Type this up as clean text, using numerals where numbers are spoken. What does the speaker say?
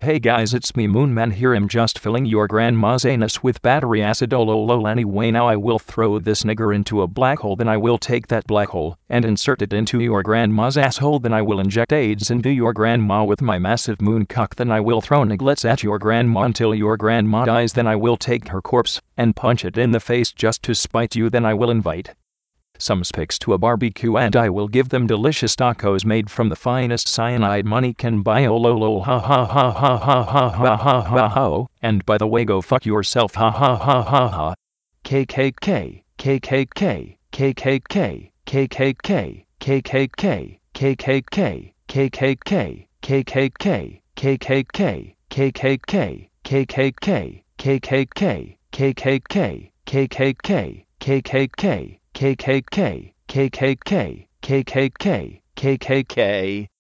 Hey guys, it's me Moonman here. I'm just filling your grandma's anus with battery acid. Oh lol. Anyway, now I will throw this nigger into a black hole. Then I will take that black hole and insert it into your grandma's asshole. Then I will inject AIDS into your grandma with my massive moon cock. Then I will throw nigglets at your grandma until your grandma dies. Then I will take her corpse and punch it in the face just to spite you. Then I will invite some spics to a barbecue and I will give them delicious tacos made from the finest cyanide money can buy. Oh lol. Ha ha ha ha ha ha ha ha ha ha. And by the way, go fuck yourself. Ha ha ha ha ha. KKK KKK KKK KKK KKK KKK KKK KKK KKK KKK KKK KKK KKK KKK KKK KKK KKK KKK KKK